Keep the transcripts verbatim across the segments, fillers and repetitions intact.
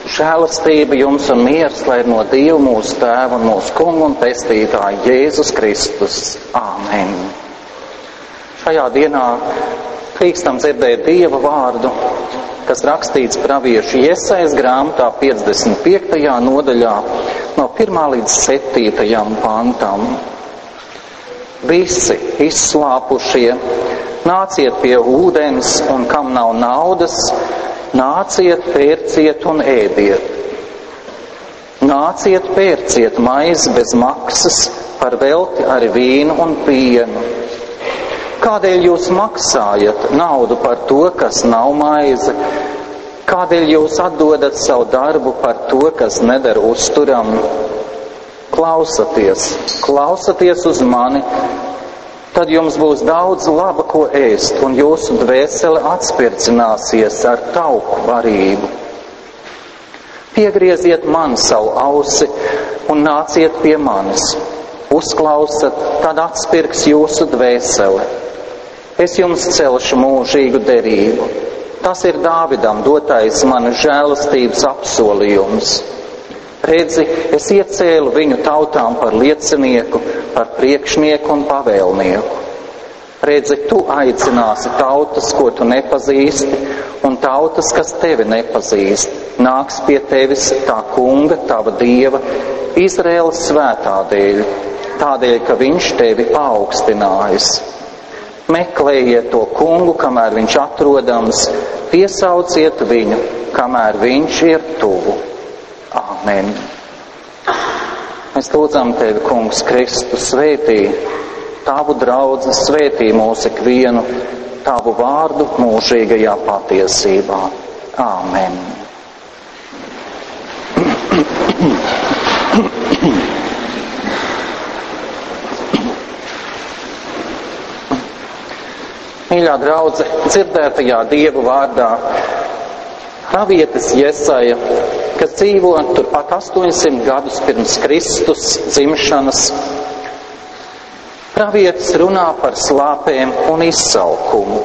Žēlastība jums un miers, lai ir no Dieva mūsu Tēva un mūsu Kunga un Pestītāja Jēzus Kristus. Āmen. Šajā dienā drīkstam dzirdēt Dieva vārdu, kas rakstīts praviešu Jesajas grāmatā piecdesmit piektajā nodaļā no pirmā līdz septītajam pantam. Visi izslāpušie, nāciet pie ūdens, un kam nav naudas, nāciet, pērciet un ēdiet. Nāciet, pērciet maizi bez maksas, par velti ar vīnu un pienu. Kādēļ jūs maksājat naudu par to, kas nav maize? Kādēļ jūs atdodat savu darbu par to, kas neder uzturam? Klausaties, klausaties uz mani, tad jums būs daudz laba, ko ēst, un jūsu dvēsele atspircināsies ar tauku varību. Piegrieziet man savu ausi un nāciet pie manis. Uzklausat, tad atspirks jūsu dvēsele. Es jums celšu mūžīgu derību. Tas ir Dāvidam dotais manas žēlastības apsolījums. Redzi, es iecēlu viņu tautām par liecinieku, par priekšnieku un pavēlnieku. Redzi, tu aicināsi tautas, ko tu nepazīsti, un tautas, kas tevi nepazīst, nāks pie tevis tā kunga, tava Dieva, Izraēlas svētā dēļ, tādēļ, ka viņš tevi paaugstinājis. Meklējiet to kungu, kamēr viņš atrodams, piesauciet viņu, kamēr viņš ir tuvu. Āmen. Mēs lūdzam tevi, kungs, Kristu, svētī tavu draudzi, svētī mūs ikvienu, tavu vārdu mūžīgajā patiesībā. Āmen. Mīļā draudze, dzirdētajā Dieva vārdā pravietis Jesaja, kas dzīvo turpat astoņsimt gadus pirms Kristus dzimšanas, pravietis runā par slāpēm un izsalkumu.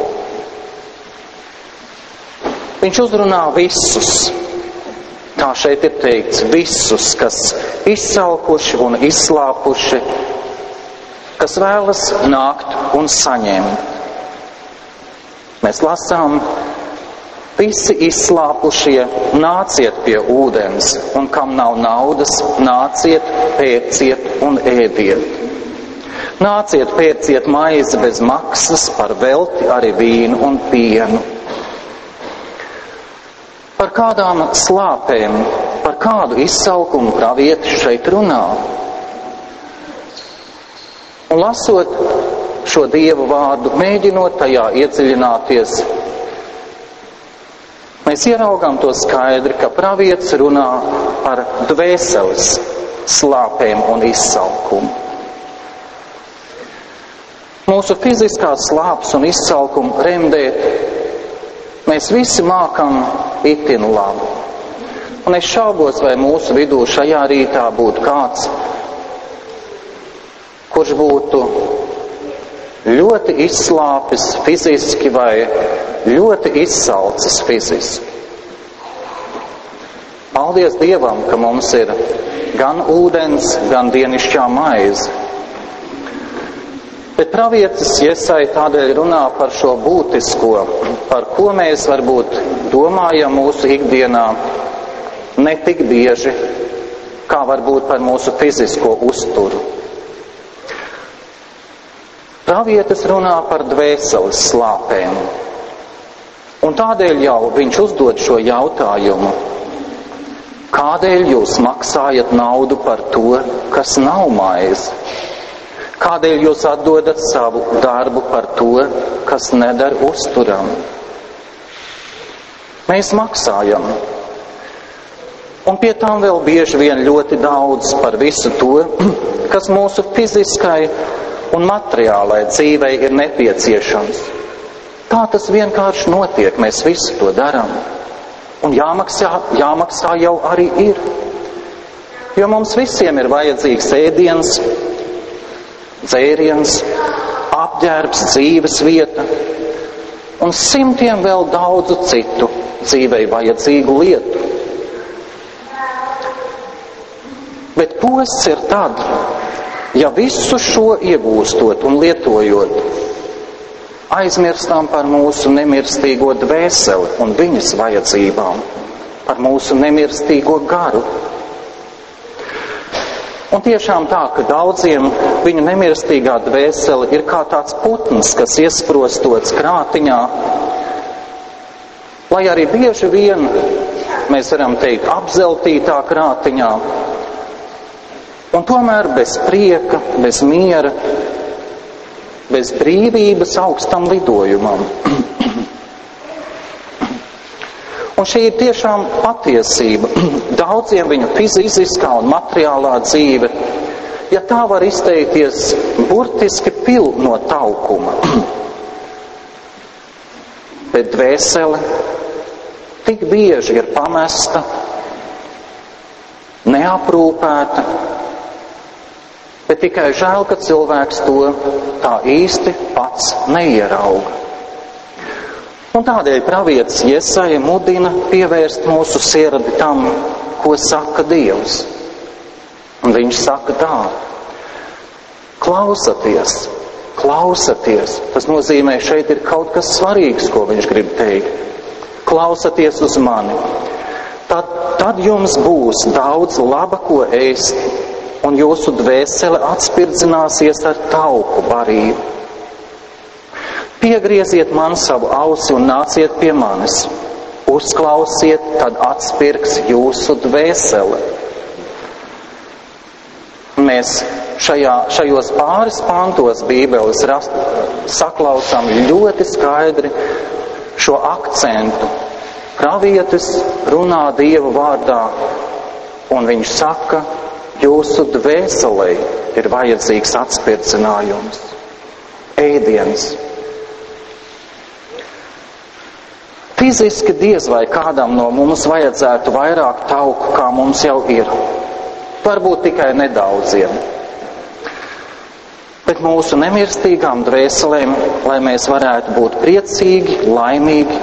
Viņš uzrunā visus, kā šeit ir teikts, visus, kas izsalkuši un izslāpuši, kas vēlas nākt un saņemt. Mēs lasām, visi izslāpušie, nāciet pie ūdens, un kam nav naudas, nāciet, pērciet un ēdiet. Nāciet, pērciet maizi bez maksas, par velti arī vīnu un pienu. Par kādām slāpēm, par kādu izsalkumu pravietis šeit runā? Un lasot šo Dieva vārdu, mēģinot tajā iedziļināties, mēs ieraugām to skaidri, ka pravietis runā par dvēseles slāpēm un izsalkumu. Mūsu fiziskās slāpes un izsalkumu remdēt mēs visi mākam itin labi. Un es šaubos, vai mūsu vidū šajā rītā būtu kāds, kurš būtu ļoti izslāpis fiziski vai ļoti izsalcis fiziski. Paldies Dievam, ka mums ir gan ūdens, gan dienišķā maize. Bet pravietis Jesaja tādēļ runā par šo būtisko, par ko mēs varbūt domājam mūsu ikdienā ne tik bieži, kā varbūt par mūsu fizisko uzturu. Pravietis runā par dvēseles slāpēm. Un tādēļ jau viņš uzdod šo jautājumu. Kādēļ jūs maksājat naudu par to, kas nav maize? Kādēļ jūs atdodat savu darbu par to, kas neder uzturam? Mēs maksājam. Un pie tām vēl bieži vien ļoti daudz par visu to, kas mūsu fiziskai un materiālai dzīvei ir nepieciešams. Tā tas vienkārši notiek, mēs visi to darām. Un jāmaksā, jāmaksā jau arī ir. Jo mums visiem ir vajadzīgs ēdiens, dzēriens, apģērbs, dzīves vieta un simtiem vēl daudzu citu dzīvei vajadzīgu lietu. Bet posts ir tad, ja visu šo iegūstot un lietojot, aizmirstam par mūsu nemirstīgo dvēseli un viņas vajadzībām, par mūsu nemirstīgo garu. Un tiešām tā, ka daudziem viņu nemirstīgā dvēsele ir kā tāds putns, kas iesprostots krātiņā, lai arī bieži vien, mēs varam teikt, apzeltītā krātiņā, un tomēr bez prieka, bez miera, bez brīvības augstam lidojumam. Un šī ir tiešām patiesība. Daudziem viņu fiziskā un materiālā dzīve, ja tā var izteikties, burtiski pil no taukuma. Bet dvēsele tik bieži ir pamesta, neaprūpēta, bet tikai žēl, ka cilvēks to tā īsti pats neierauga. Un tādēļ pravietis Jesaja mudina pievērst mūsu sirdi tam, ko saka Dievs. Un viņš saka tā: klausaties, klausaties. Tas nozīmē, šeit ir kaut kas svarīgs, ko viņš grib teikt. Klausaties uz mani. Tad, tad jums būs daudz laba, ko ēst, un jūsu dvēsele atspirdzināsies ar tauku barību. Piegrieziet man savu ausi un nāciet pie manis. Uzklausiet, tad atspirgs jūsu dvēsele. Mēs šajā, šajos pāris pantos Bībeles rast, saklausām ļoti skaidri šo akcentu. Pravietis runā Dieva vārdā, un viņš saka, jūsu dvēselei ir vajadzīgs atspirdzinājums, ēdiens. Fiziski diez vai kādam no mums vajadzētu vairāk tauku, kā mums jau ir. Varbūt tikai nedaudziem. Bet mūsu nemirstīgām dvēselēm, lai mēs varētu būt priecīgi, laimīgi,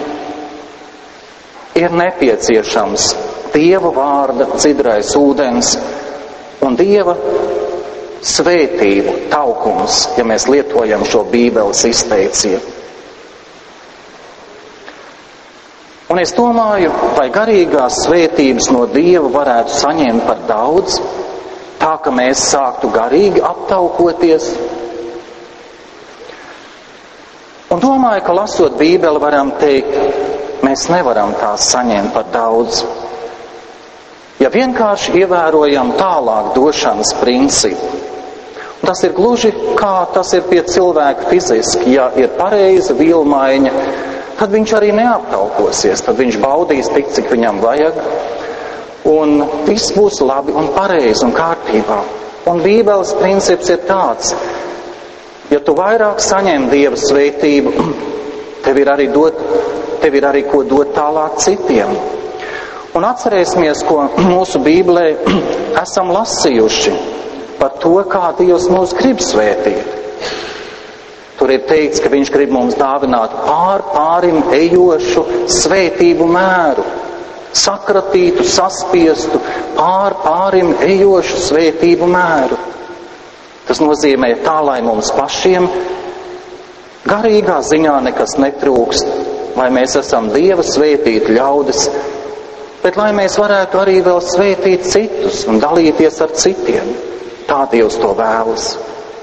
ir nepieciešams Dieva vārda dzidrais ūdens un Dieva svētību taukums, ja mēs lietojam šo Bībeles izteicienu. Un es domāju, vai garīgās svētības no Dieva varētu saņemt par daudz, tā ka mēs sāktu garīgi aptaukoties. Un domāju, ka lasot Bībeli varam teikt, mēs nevaram tās saņemt par daudz. Ja vienkārši ievērojam tālāk došanas principu, un tas ir gluži kā tas ir pie cilvēka fiziski, ja ir pareiza vilmaiņa, tad viņš arī neaptaukosies, tad viņš baudīs tik, cik viņam vajag, un viss būs labi un pareizi un kārtībā. Un Bībeles princips ir tāds, ja tu vairāk saņem Dieva svētību, tev ir arī, dot, tev ir arī ko dot tālāk citiem. Un atcerēsimies, ko mūsu Bībelē esam lasījuši par to, kā Dievs mūs grib svētīt. Tur ir teikts, ka viņš grib mums dāvināt pār pārim ejošu svētību mēru, sakratītu, saspiestu, pār pārim ejošu svētību mēru. Tas nozīmē tā, lai mums pašiem garīgā ziņā nekas netrūkst, lai mēs esam Dieva svētīti ļaudis, bet lai mēs varētu arī vēl svētīt citus un dalīties ar citiem. Tā Dievs to vēlas.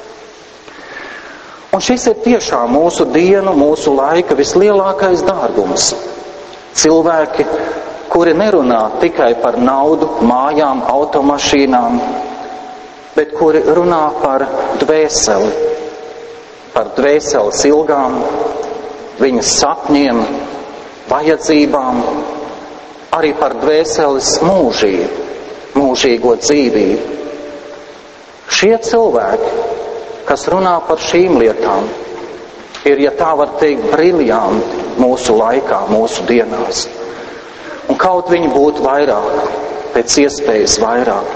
Un šis ir tiešām mūsu dienu, mūsu laika vislielākais dārgums. Cilvēki, kuri nerunā tikai par naudu, mājām, automašīnām, bet kuri runā par dvēseli, par dvēseles ilgām, viņas sapņiem, vajadzībām, arī par dvēseles mūžību, mūžīgo dzīvību. Šie cilvēki, kas runā par šīm lietām, ir, ja tā var teikt, briljanti mūsu laikā, mūsu dienās. Un kaut viņi būtu vairāk, pēc iespējas vairāk.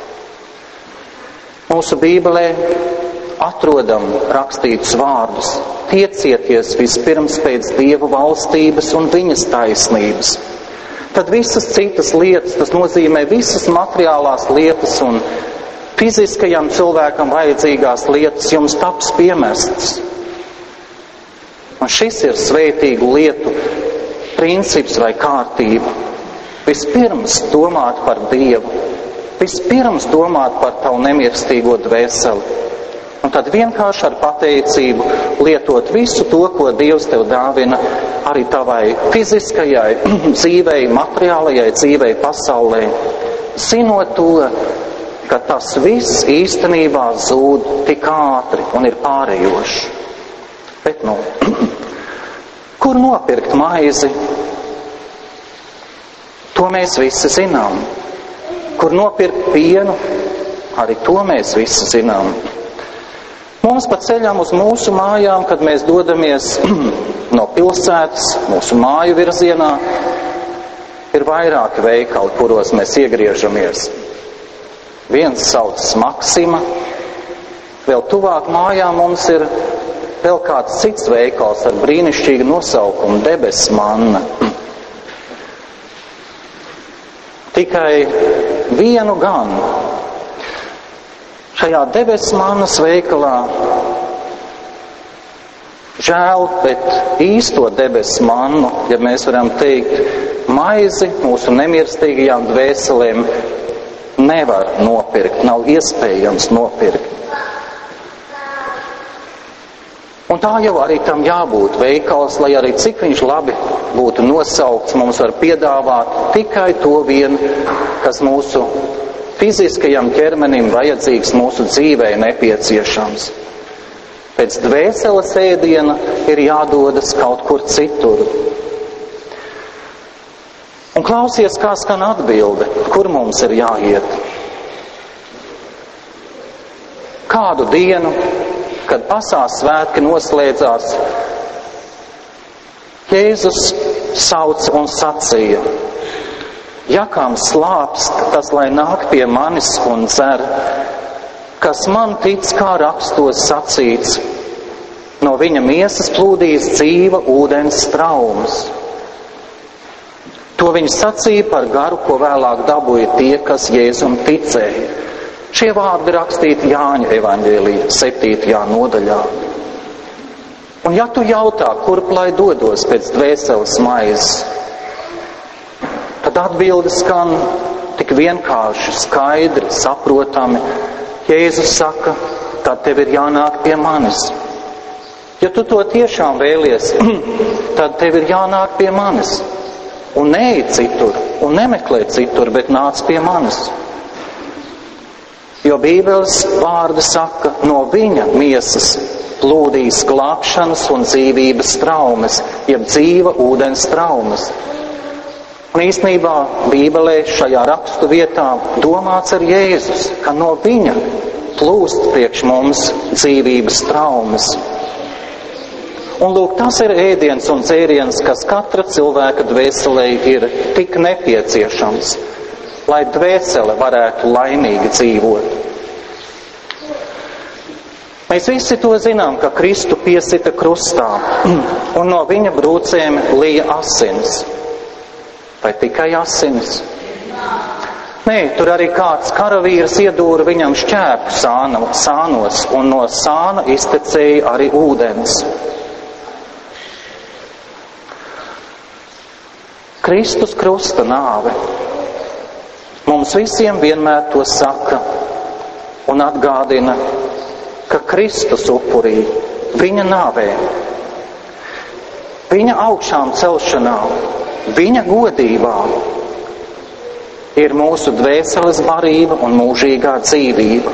Mūsu Bībelē atrodam rakstītus vārdus: tiecieties vispirms pēc Dieva valstības un viņas taisnības, tad visas citas lietas, tas nozīmē visas materiālās lietas un fiziskajam cilvēkam vajadzīgās lietas jums taps piemestas. Un šis ir svētīgu lietu princips vai kārtība. Vispirms domāt par Dievu, vispirms domāt par tavu nemirstīgo dvēseli. Un tad vienkārši ar pateicību lietot visu to, ko Dievs tev dāvina arī tavai fiziskajai dzīvei, materiālajai dzīvei pasaulē, zinot to, ka tas viss īstenībā zūd tik ātri un ir pārējošs. Bet, nu, kur nopirkt maizi? To mēs visi zinām. Kur nopirkt pienu? Arī to mēs visi zinām. Mums pa ceļām uz mūsu mājām, kad mēs dodamies no pilsētas, mūsu māju virzienā, ir vairāki veikali, kuros mēs iegriežamies. Viens saucas Maksima, vēl tuvāk mājām mums ir vēl kāds cits veikals ar brīnišķīgu nosaukumu Debes manna. Tikai vienu gan. Šajā Debes mannas veikalā žēl, bet īsto debes mannu, ja mēs varam teikt, maizi mūsu nemirstīgajām dvēselēm nevar nopirkt, nav iespējams nopirkt. Un tā jau arī tam jābūt veikals, lai arī cik viņš labi būtu nosaukts, mums var piedāvāt tikai to vien, kas mūsu fiziskajam ķermenim vajadzīgs, mūsu dzīvei nepieciešams. Pēc dvēseles ēdiena ir jādodas kaut kur citur. Un klausies, kā skan atbilde, kur mums ir jāiet. Kādu dienu, kad pasās svētki noslēdzās, Jēzus sauc un sacīja: ja kam slāpst, tas lai nāk pie manis un dzer, kas man tic, kā rakstos sacīts, no viņa miesas plūdīs dzīva ūdens straumes. To viņš sacīja par garu, ko vēlāk dabūja tie, kas Jēzum ticēja. Šie vārdi rakstīti Jāņa evaņģēlijā septītajā nodaļā. Un ja tu jautā, kurp lai dodos pēc dvēseles maizes, tad atbilde skan tik vienkārši, skaidri, saprotami. Jēzus saka, tad tev ir jānāk pie manis. Ja tu to tiešām vēlies, tad tev ir jānāk pie manis. Un neej citur, un nemeklē citur, bet nāc pie manis. Jo Bībeles vārdi saka, no viņa miesas plūdīs glābšanas un dzīvības traumes, jeb dzīva ūdens traumes. Un īstenībā Bībelē šajā rakstu vietā domāts ar Jēzus, ka no viņa plūst priekš mums dzīvības traumes. Un lūk, tas ir ēdiens un dzēriens, kas katra cilvēka dvēselē ir tik nepieciešams, lai dvēsele varētu laimīgi dzīvot. Mēs visi to zinām, ka Kristu piesita krustā, un no viņa brūcēm lija asins. Vai tikai asins? Nē, tur arī kāds karavīrs iedūra viņam šķēpu sāna, sānos, un no sāna iztecēja arī ūdens. Kristus krusta nāve mums visiem vienmēr to saka un atgādina, ka Kristus upurī, viņa nāvē, viņa augšām celšanā, viņa godībā ir mūsu dvēseles barība un mūžīgā dzīvība.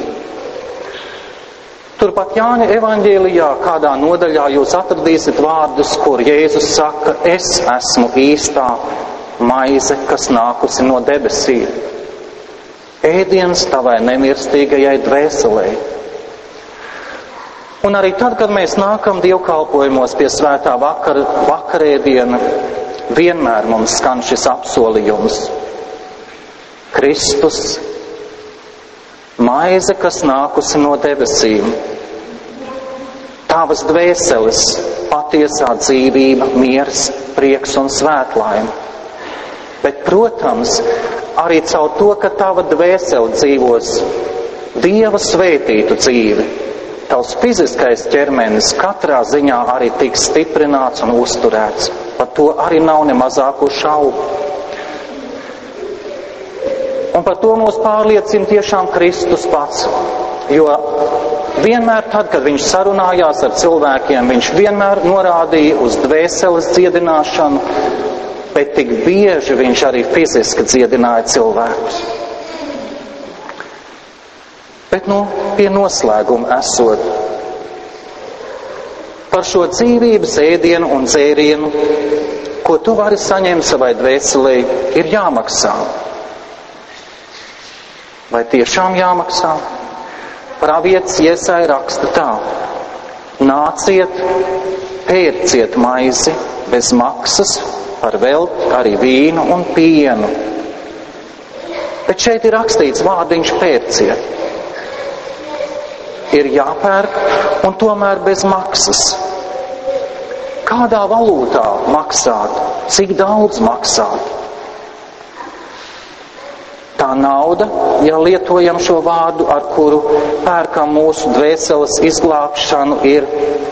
Turpat Jāņa evaņģēlijā kādā nodaļā jūs atradīsiet vārdus, kur Jēzus saka, es esmu īstā maize, kas nākusi no debesīm. Ēdiens tavai nemirstīgajai dvēselē. Un arī tad, kad mēs nākam dievkalpojumos pie svētā vakar, vakarēdiena, vienmēr mums skan šis apsolījums. Kristus, maize, kas nākusi no debesīm, tavas dvēseles patiesā dzīvība, miers, prieks un svētlaime. Bet, protams, arī caur to, ka tava dvēsele dzīvos Dieva svētītu dzīvi, tavs fiziskais ķermenis katrā ziņā arī tiks stiprināts un uzturēts. Par to arī nav ne mazāko šaubu. Un par to mūs pārliecina tiešām Kristus pats, jo vienmēr tad, kad viņš sarunājās ar cilvēkiem, viņš vienmēr norādīja uz dvēseles dziedināšanu, bet tik bieži viņš arī fiziski dziedināja cilvēkus. Bet, nu, pie noslēguma esot. Par šo dzīvības ēdienu un dzērienu, ko tu vari saņemt savai dvēselē, ir jāmaksā. Vai tiešām jāmaksā? Pravietis Jesaja raksta tā: nāciet, pērciet maizi bez maksas, par velti arī vīnu un pienu. Bet šeit ir rakstīts vārdiņš pērciet. Ir jāpērk un tomēr bez maksas. Kādā valūtā maksāt? Cik daudz maksāt? Tā nauda, ja lietojam šo vārdu, ar kuru pērkam mūsu dvēseles izglābšanu, ir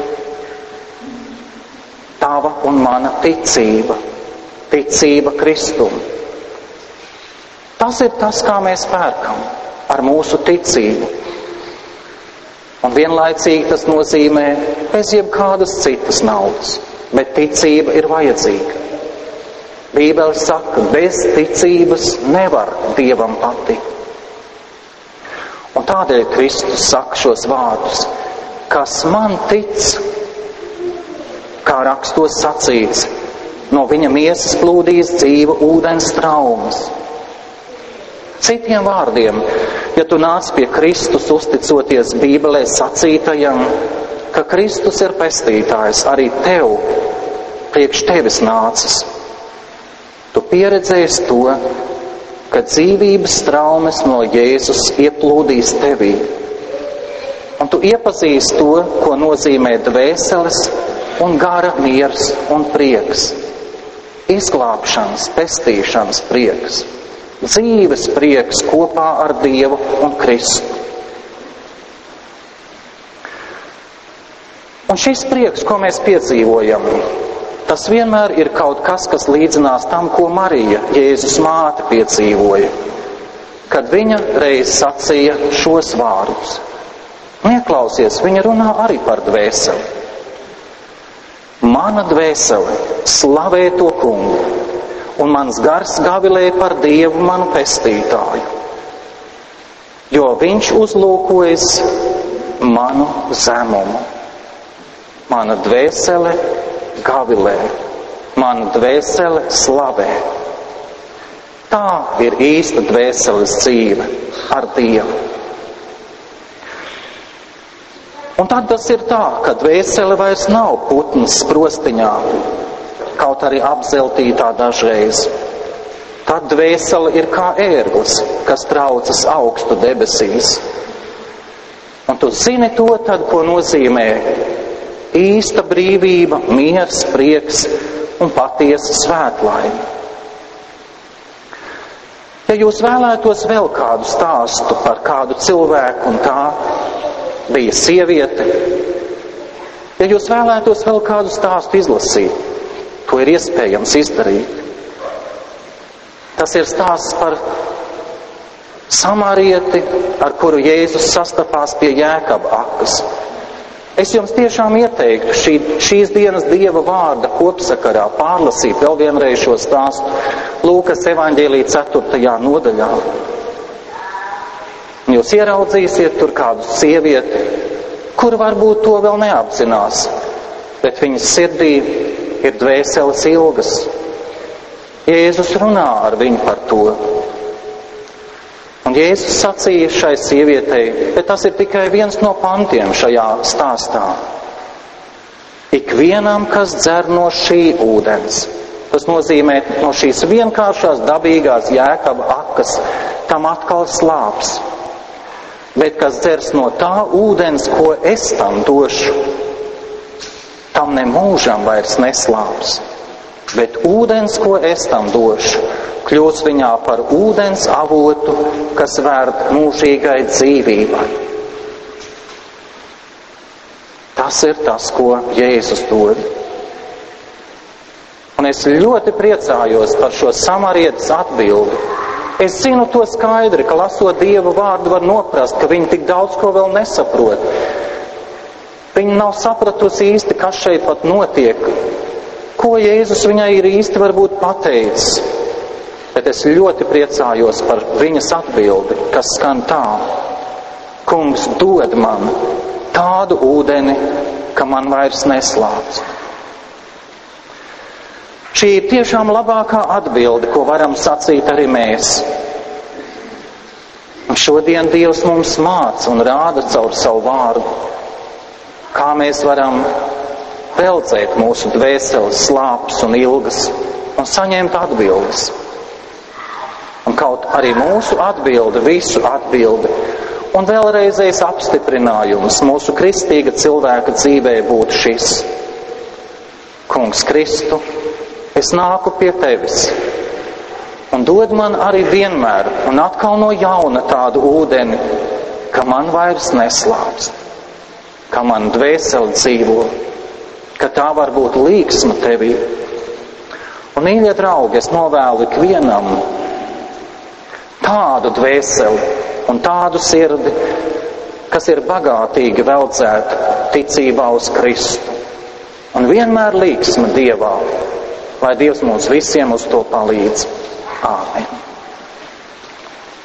tava un mana ticība. Ticība Kristum. Tas ir tas, kā mēs pērkam, ar mūsu ticību. Un vienlaicīgi tas nozīmē bez jebkādas citas naudas, bet ticība ir vajadzīga. Bībele saka, bez ticības nevar Dievam patikt. Un tādēļ Kristus saka šos vārdus: kas man tic, kā rakstos sacīts, no viņa miesas plūdīs dzīva ūdens traumas. Citiem vārdiem, ja tu nāc pie Kristus uzticoties Bībelē sacītajam, ka Kristus ir pestītājs, arī tev, priekš tevis nācis, tu pieredzēsi to, ka dzīvības traumas no Jēzus ieplūdīs tevī. Un tu iepazīsi to, ko nozīmē dvēseles un gara miers un prieks. Izglābšanas, pestīšanas prieks. Dzīves prieks kopā ar Dievu un Kristu. Un šis prieks, ko mēs piedzīvojam, tas vienmēr ir kaut kas, kas līdzinās tam, ko Marija, Jēzus māte, piedzīvoja, kad viņa reiz sacīja šos vārdus. Neklausies, viņa runā arī par dvēseli. Mana dvēsele slavē to Kungu, un mans gars gavilē par Dievu manu pestītāju, jo viņš uzlūkojas manu zemumu. Mana dvēsele gavilē, mana dvēsele slavē. Tā ir īsta dvēseles dzīve ar Dievu. Un tad tas ir tā, ka dvēsele vairs nav putns sprostiņā, kaut arī apzeltītā dažreiz. Tad dvēsele ir kā ērglis, kas traucas augstu debesīs. Un tu zini to tad, ko nozīmē īsta brīvība, miers, prieks un patiesa svētlaime. Ja jūs vēlētos vēl kādu stāstu par kādu cilvēku, un tā bija sieviete, ja jūs vēlētos vēl kādu stāstu izlasīt, to ir iespējams izdarīt. Tas ir stāsts par samarieti, ar kuru Jēzus sastapās pie Jēkaba akas. Es jums tiešām ieteiktu šī, šīs dienas Dieva vārda kopsakarā pārlasīt vēl vienreiz šo stāstu Lūkas evaņģēlija ceturtajā nodaļā. Jūs ieraudzīsiet tur kādu sievieti, kur varbūt to vēl neapzinās, bet viņas sirdī ir dvēseles ilgas. Jēzus runā ar viņu par to. Un Jēzus sacīja šai sievietei, bet tas ir tikai viens no pantiem šajā stāstā. Ikvienam, kas dzer no šī ūdens, tas nozīmē no šīs vienkāršās dabīgās Jēkaba akas, tam atkal slāps. Bet kas dzers no tā ūdens, ko es tam došu, tam ne mūžam vairs neslāps. Bet ūdens, ko es tam došu, kļūs viņā par ūdens avotu, kas vērd mūžīgai dzīvībai. Tas ir tas, ko Jēzus dod. Un es ļoti priecājos par šo samarietes atbildi. Es zinu to skaidri, ka lasot Dieva vārdu var noprast, ka viņi tik daudz ko vēl nesaprot. Viņi nav sapratusi īsti, kas šeit pat notiek, ko Jēzus viņai ir īsti varbūt pateicis. Bet es ļoti priecājos par viņas atbildi, kas skan tā: Kungs, dod man tādu ūdeni, ka man vairs neslāpst. Šī ir tiešām labākā atbilde, ko varam sacīt arī mēs. Un šodien Dievs mums māca un rāda caur savu vārdu, kā mēs varam pelcēt mūsu dvēseles slāpes un ilgas un saņemt atbildes. Un kaut arī mūsu atbilde, visu atbilde, un vēlreizējs apstiprinājums mūsu kristīga cilvēka dzīvē būtu šis: Kungs Kristu, es nāku pie tevis, un dod man arī vienmēr un atkal no jauna tādu ūdeni, ka man vairs neslāpst, ka man dvēsele dzīvo, ka tā var būt līgsma tevī. Un, mīļie draugi, es novēlu ikvienam tādu dvēseli un tādu sirdi, kas ir bagātīgi veldzēta ticībā uz Kristu un vienmēr līgsma Dievā, lai Dievs mums visiem uz to palīdz. Āmen.